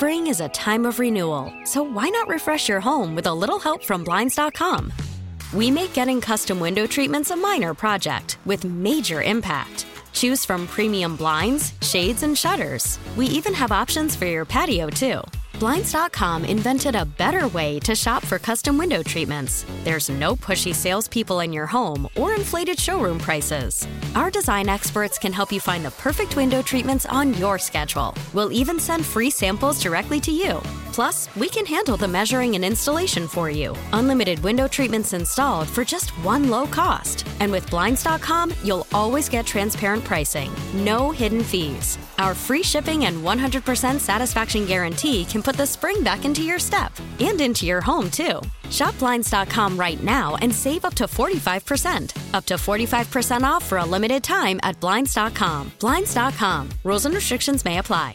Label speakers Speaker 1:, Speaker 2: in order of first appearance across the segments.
Speaker 1: Spring is a time of renewal, so why not refresh your home with a little help from Blinds.com? We make getting custom window treatments a minor project with major impact. Choose from premium blinds, shades, and shutters. We even have options for your patio, too. Blinds.com invented a better way to shop for custom window treatments. There's no pushy salespeople in your home or inflated showroom prices. Our design experts can help you find the perfect window treatments on your schedule. We'll even send free samples directly to you. Plus, we can handle the measuring and installation for you. Unlimited window treatments installed for just one low cost. And with Blinds.com, you'll always get transparent pricing. No hidden fees. Our free shipping and 100% satisfaction guarantee can put the spring back into your step and into your home, too. Shop Blinds.com right now and save up to 45%. Up to 45% off for a limited time at Blinds.com. Blinds.com. Rules and restrictions may apply.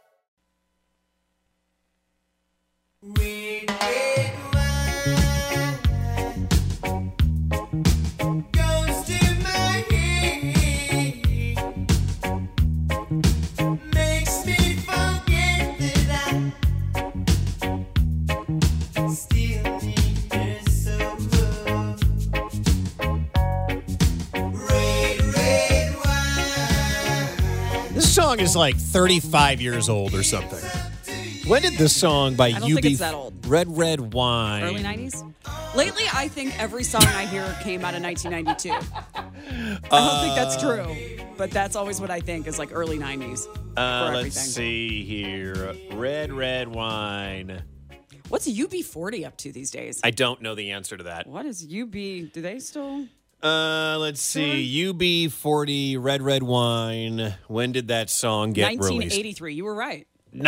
Speaker 2: This song is like 35 years old or something. When did this song by
Speaker 3: I don't think it's that old.
Speaker 2: Red Wine?
Speaker 3: Early 90s? Lately, I think every song I hear came out of 1992. I don't think that's true, but that's always what I think is like early 90s for everything.
Speaker 2: Let's see here. Red Wine.
Speaker 3: What's UB40 up to these days?
Speaker 2: I don't know the answer to that.
Speaker 3: What is UB? Do they still?
Speaker 2: Let's see. UB40, Red Wine. When did that song get released?
Speaker 3: 1983. You were right.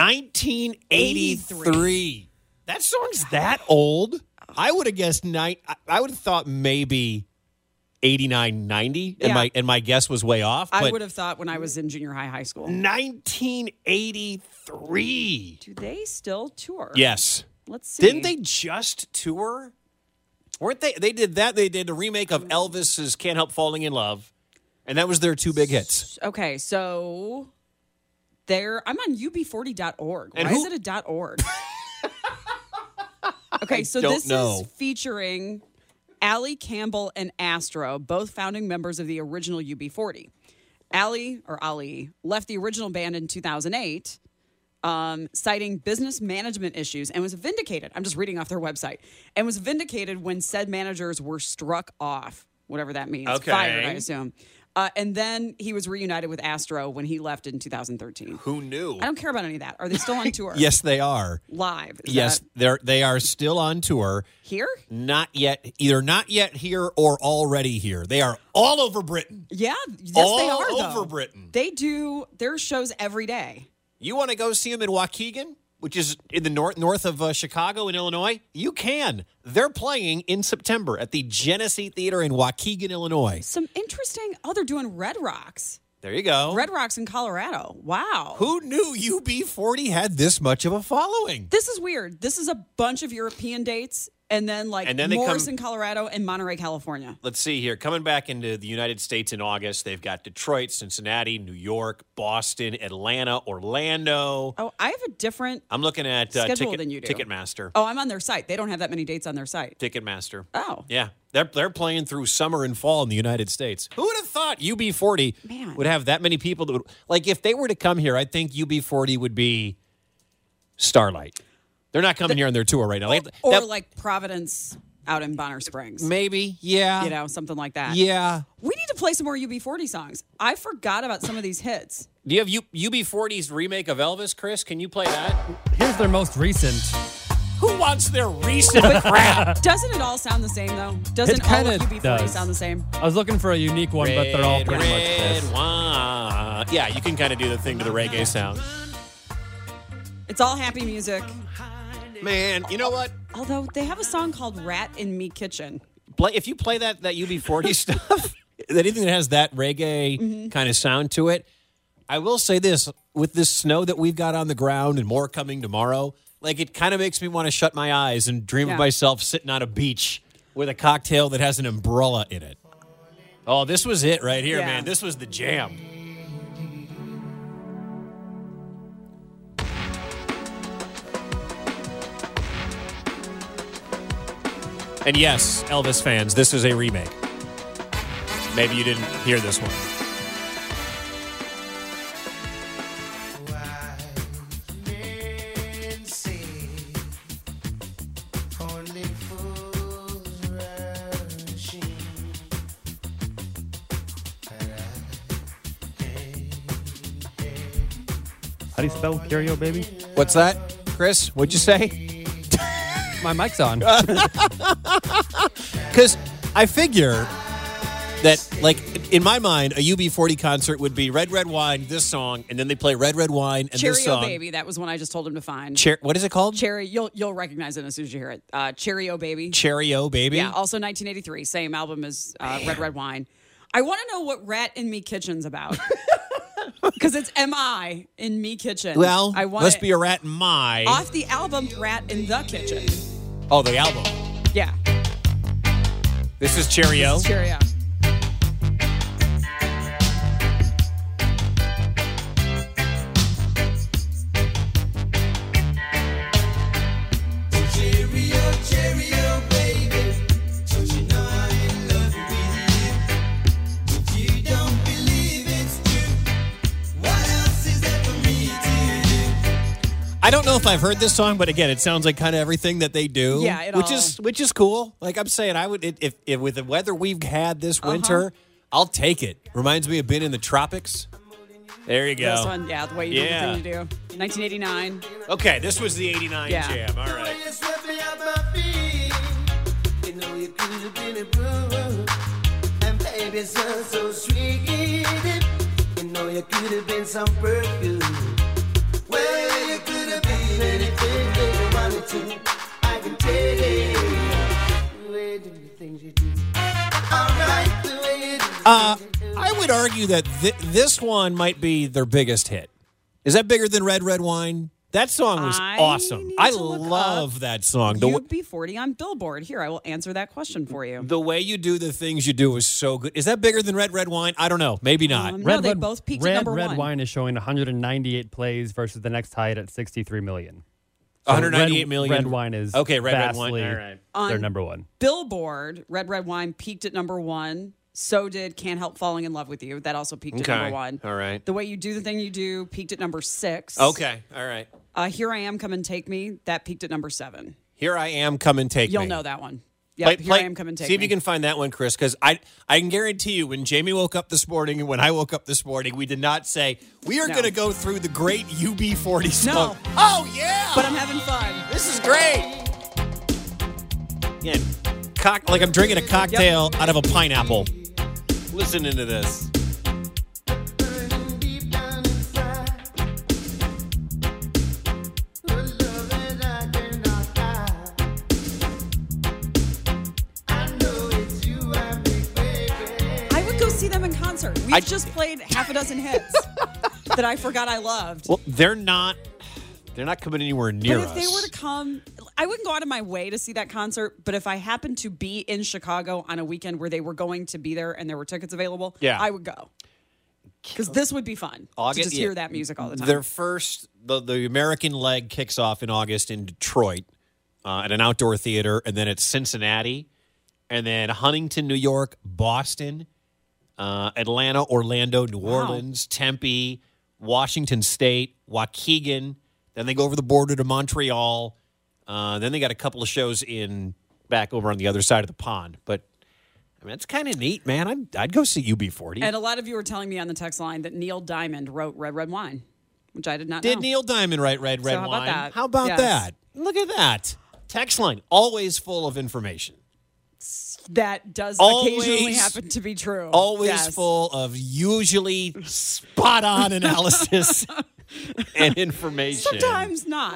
Speaker 2: 1983. That song's that old? I would have guessed I would have thought maybe 89, 90,
Speaker 3: Yeah.
Speaker 2: and my guess was way off.
Speaker 3: I
Speaker 2: but
Speaker 3: would have thought when I was in junior high school.
Speaker 2: 1983.
Speaker 3: Do they still tour?
Speaker 2: Yes.
Speaker 3: Let's see.
Speaker 2: Didn't they just tour? Weren't they? They did that. They did a remake of Elvis's "Can't Help Falling in Love," and that was their two big hits.
Speaker 3: Okay, so I'm on ub40.org.
Speaker 2: And
Speaker 3: Why
Speaker 2: who-
Speaker 3: is it a .org? Okay, so
Speaker 2: don't
Speaker 3: this
Speaker 2: know.
Speaker 3: is featuring Allie Campbell and Astro, both founding members of the original UB40. Ali left the original band in 2008, citing business management issues, and was vindicated. I'm just reading off their website. And was vindicated when said managers were struck off, whatever that means.
Speaker 2: Okay.
Speaker 3: Fired, I assume. And then he was reunited with Astro when he left in 2013.
Speaker 2: Who knew?
Speaker 3: I don't care about any of that. Are they still on tour?
Speaker 2: Yes, they are.
Speaker 3: Live? Is
Speaker 2: Yes,
Speaker 3: that
Speaker 2: they are still on tour.
Speaker 3: here?
Speaker 2: Not yet. Either not yet here or already here. They are all over Britain.
Speaker 3: Yeah, yes,
Speaker 2: All
Speaker 3: they are.
Speaker 2: over
Speaker 3: though.
Speaker 2: Britain.
Speaker 3: They do their shows every day.
Speaker 2: You want to go see them in Waukegan, which is in the north of Chicago in Illinois? You can. They're playing in September at the Genesee Theater in Waukegan, Illinois.
Speaker 3: Some interesting. Oh, they're doing Red Rocks.
Speaker 2: There you go.
Speaker 3: Red Rocks in Colorado. Wow.
Speaker 2: Who knew UB40 had this much of a following?
Speaker 3: This is weird. This is a bunch of European dates, and then
Speaker 2: they
Speaker 3: Morrison, Colorado, and Monterey, California.
Speaker 2: Let's see here. Coming back into the United States in August, they've got Detroit, Cincinnati, New York, Boston, Atlanta, Orlando.
Speaker 3: Oh, I have a different.
Speaker 2: I'm looking at
Speaker 3: Schedule than you do.
Speaker 2: Ticketmaster.
Speaker 3: Oh, I'm on their site. They don't have that many dates on their site.
Speaker 2: Ticketmaster.
Speaker 3: Oh.
Speaker 2: Yeah. They're playing through summer and fall in the United States. Who would have thought UB40
Speaker 3: Man.
Speaker 2: would have that many people that would, like, if they were to come here, I think UB40 would be Starlight. They're not coming here on their tour right now.
Speaker 3: Or like Providence out in Bonner Springs.
Speaker 2: Maybe, yeah.
Speaker 3: You know, something like that.
Speaker 2: Yeah.
Speaker 3: We need to play some more UB40 songs. I forgot about some of these hits.
Speaker 2: Do you have UB40's remake of Elvis, Chris? Can you play that?
Speaker 4: Here's their most recent.
Speaker 2: Who wants their recent crap?
Speaker 3: Doesn't it all sound the same, though? Doesn't
Speaker 4: It
Speaker 3: all of
Speaker 4: kinda
Speaker 3: UB40
Speaker 4: does.
Speaker 3: sound the same?
Speaker 4: I was looking for a unique one, but they're all pretty much this.
Speaker 2: wine. Yeah, you can kind of do the thing to the reggae sound.
Speaker 3: It's all happy music.
Speaker 2: Man, you know what?
Speaker 3: Although they have a song called Rat in Me Kitchen.
Speaker 2: If you play that UB40 stuff, anything that has that reggae kind of sound to it, I will say this, with this snow that we've got on the ground and more coming tomorrow, like it kind of makes me want to shut my eyes and dream of myself sitting on a beach with a cocktail that has an umbrella in it. Oh, this was it right here, man. This was the jam. And yes, Elvis fans, this is a remake. Maybe you didn't hear this one.
Speaker 4: How do you spell Curio Baby?
Speaker 2: What's that, Chris? What'd you say?
Speaker 4: My mic's on.
Speaker 2: Because I figure that, like, in my mind, a UB40 concert would be Red, Red Wine, this song, and then they play Red, Red Wine, and this
Speaker 3: Cherry-O
Speaker 2: song.
Speaker 3: Baby. That was one I just told him to find.
Speaker 2: What is it called?
Speaker 3: Cherry. You'll recognize it as soon as you hear it. Cherry-O Baby.
Speaker 2: Cherry-O Baby?
Speaker 3: Yeah, also 1983. Same album as Red, Red Wine. I want to know what Rat in Me Kitchen's about. Because it's M.I. in Me Kitchen.
Speaker 2: Well,
Speaker 3: I want
Speaker 2: must be a rat in my.
Speaker 3: off the album Rat in the Kitchen.
Speaker 2: Oh, the album.
Speaker 3: Yeah.
Speaker 2: This is Cherry-O?
Speaker 3: This is Cherry-O.
Speaker 2: I don't know if I've heard this song, but again, it sounds like kind of everything that they do.
Speaker 3: Yeah,
Speaker 2: which is cool. Like I'm saying, I would if with the weather we've had this winter, I'll take it. Reminds me of being in the tropics. There you go.
Speaker 3: This one, yeah, the way you do the thing you do. 1989.
Speaker 2: Okay, this was the 89
Speaker 3: Yeah.
Speaker 2: jam. All right.
Speaker 5: So sweet, you know you could have been some perfume. Well, you could have been anything that you wanted to. I can tell you the way you do the things you do. All right, the way you do.
Speaker 2: I would argue that this one might be their biggest hit. Is that bigger than Red Red Wine? That song was awesome.
Speaker 3: need
Speaker 2: I
Speaker 3: to look
Speaker 2: love
Speaker 3: up
Speaker 2: that song.
Speaker 3: UB40 on Billboard. Here, I will answer that question for you.
Speaker 2: The way you do the things you do is so good. Is that bigger than Red Red Wine? I don't know. Maybe not.
Speaker 3: No, they both peaked at number
Speaker 4: Red
Speaker 3: one.
Speaker 4: Wine is showing 198 plays versus the next highest at 63 million. So
Speaker 2: 198 million.
Speaker 4: Red Wine is
Speaker 2: Okay, Red Red Wine.
Speaker 4: vastly
Speaker 2: All right.
Speaker 4: their
Speaker 3: On
Speaker 4: number one.
Speaker 3: Billboard, Red Red Wine peaked at number one. So did Can't Help Falling in Love with You. That also peaked at number one.
Speaker 2: All right.
Speaker 3: The Way You Do the Thing You Do peaked at number 6.
Speaker 2: Okay. All right.
Speaker 3: Here I Am, Come and Take Me. That peaked at number 7.
Speaker 2: Here I Am, Come and Take
Speaker 3: You'll
Speaker 2: Me.
Speaker 3: know that one. Yeah, Here I Am, Come and Take Me.
Speaker 2: See if you can find that one, Chris, because I can guarantee you when Jamie woke up this morning and when I woke up this morning, we did not say, we are going to go through the great UB40 song.
Speaker 3: No.
Speaker 2: Oh, yeah.
Speaker 3: But I'm having fun.
Speaker 2: This is great. Yeah, like I'm drinking a cocktail out of a pineapple. Listening to this.
Speaker 3: I would go see them in concert. We've just played half a dozen hits that I forgot I loved.
Speaker 2: Well, they're not coming anywhere near
Speaker 3: But if
Speaker 2: us.
Speaker 3: they were to come, I wouldn't go out of my way to see that concert. But if I happened to be in Chicago on a weekend where they were going to be there and there were tickets available, I would go. Because this would be fun to just hear that music all the time.
Speaker 2: Their first, the American leg kicks off in August in Detroit at an outdoor theater, and then it's Cincinnati, and then Huntington, New York, Boston, Atlanta, Orlando, New Orleans, Tempe, Washington State, Waukegan. Then they go over the border to Montreal. Then they got a couple of shows back over on the other side of the pond. But I mean, it's kind of neat, man. I'd go see UB40.
Speaker 3: And a lot of you were telling me on the text line that Neil Diamond wrote Red Red Wine, which I did not know.
Speaker 2: Did Neil Diamond write Red Red
Speaker 3: how about
Speaker 2: Wine?
Speaker 3: that?
Speaker 2: How about
Speaker 3: Yes.
Speaker 2: that? Look at that. Text line, always full of information.
Speaker 3: That does
Speaker 2: Always-
Speaker 3: occasionally happen to be true.
Speaker 2: Always
Speaker 3: Yes.
Speaker 2: full of usually spot-on analysis and information.
Speaker 3: Sometimes not.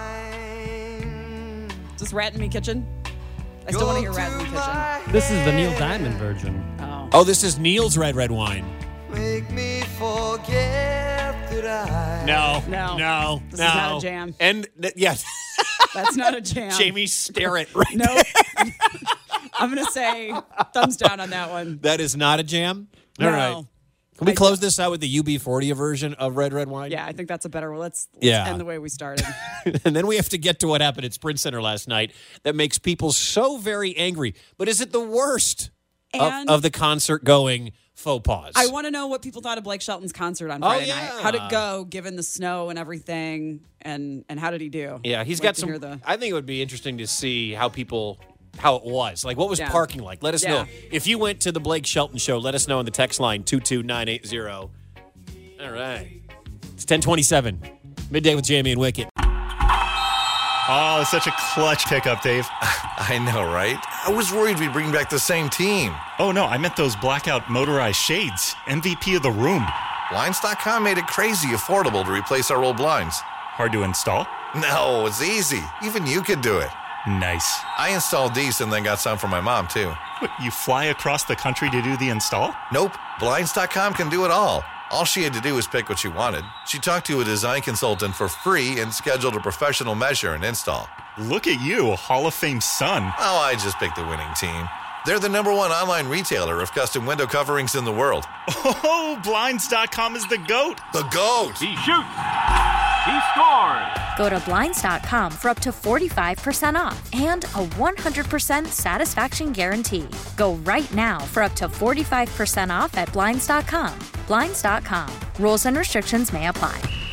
Speaker 3: Just Rat in Me Kitchen? I still want to hear Rat in Me Kitchen.
Speaker 4: This is the Neil Diamond version.
Speaker 2: Oh, this is Neil's Red Red Wine.
Speaker 5: Make me forget that I.
Speaker 2: No.
Speaker 3: This is not a jam.
Speaker 2: And yes,
Speaker 3: That's not a jam.
Speaker 2: Jamie, stare it right
Speaker 3: No. I'm going to say thumbs down on that one.
Speaker 2: That is not a jam?
Speaker 3: No.
Speaker 2: All right. Can we close this out with the UB40 version of Red Wine?
Speaker 3: Yeah, I think that's a better one. Let's
Speaker 2: Yeah.
Speaker 3: end the way we started.
Speaker 2: And then we have to get to what happened at Sprint Center last night that makes people so very angry. But is it the worst of the concert going faux pas?
Speaker 3: I want to know what people thought of Blake Shelton's concert on Friday night. How'd it go, given the snow and everything? And how did he do?
Speaker 2: Yeah, he's
Speaker 3: Like
Speaker 2: got
Speaker 3: to
Speaker 2: some.
Speaker 3: hear the-
Speaker 2: I think it would be interesting to see how it was. Like, what was
Speaker 3: Yeah.
Speaker 2: parking like? Let us
Speaker 3: Yeah.
Speaker 2: know. If you went to the Blake Shelton show, let us know on the text line 22980. All right. It's 10:27. Midday with Jamie and Wicket.
Speaker 6: Oh, it's such a clutch pickup, Dave.
Speaker 7: I know, right? I was worried we'd bring back the same team.
Speaker 6: Oh, no, I meant those blackout motorized shades. MVP of the room.
Speaker 7: Blinds.com made it crazy affordable to replace our old blinds.
Speaker 6: Hard to install?
Speaker 7: No, it's easy. Even you could do it.
Speaker 6: Nice.
Speaker 7: I installed these and then got some for my mom, too.
Speaker 6: What, you fly across the country to do the install?
Speaker 7: Nope. Blinds.com can do it all. All she had to do was pick what she wanted. She talked to a design consultant for free and scheduled a professional measure and install.
Speaker 6: Look at you, Hall of Fame son.
Speaker 7: Oh, I just picked the winning team. They're the #1 online retailer of custom window coverings in the world.
Speaker 6: Oh, Blinds.com is the GOAT.
Speaker 7: The GOAT!
Speaker 8: He shoots. He scores.
Speaker 9: Go to Blinds.com for up to 45% off and a 100% satisfaction guarantee. Go right now for up to 45% off at Blinds.com. Blinds.com. Rules and restrictions may apply.